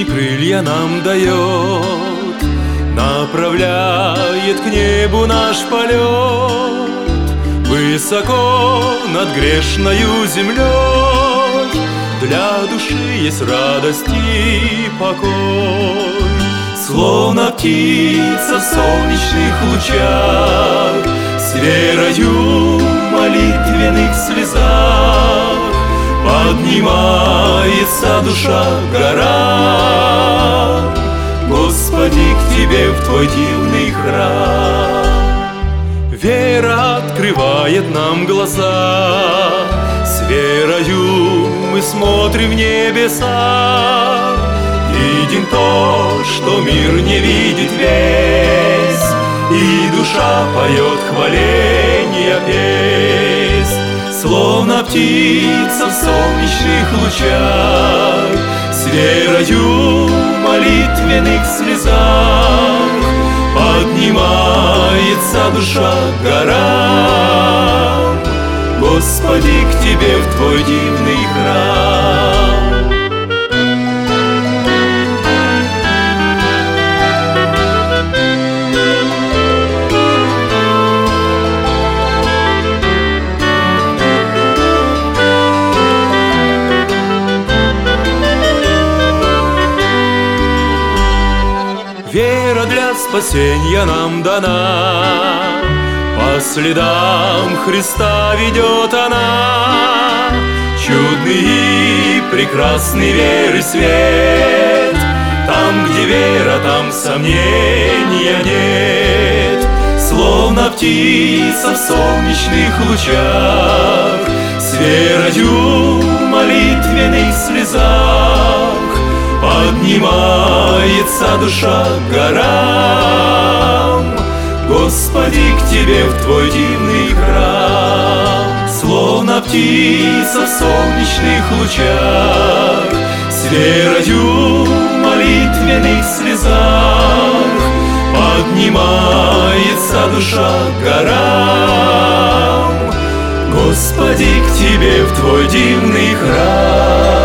крылья нам дает, направляет к небу наш полет. Высоко над грешною землей для души есть радость и покой. Словно птица в солнечных лучах, с верою в молитвенных слезах поднимается душа к горам. Господи, к Тебе в Твой дивный храм. Вера открывает нам глаза, с верою мы смотрим в небеса. Видим то, что мир не видит весь, и душа поет хваления песнь. Словно птица в солнечных лучах, с верою в молитвенных слезах поднимается душа к горам. Господи, к Тебе в Твой дивный храм. Вера для спасения нам дана, по следам Христа ведет она. Чудный и прекрасный веры свет, там, где вера, там сомнения нет. Словно птица в солнечных лучах, с верою в молитвенных слезах поднимается душа к горам. Господи, к Тебе в Твой дивный храм. Словно птица в солнечных лучах, с верою в молитвенных слезах поднимается душа к горам. Господи, к Тебе в Твой дивный храм.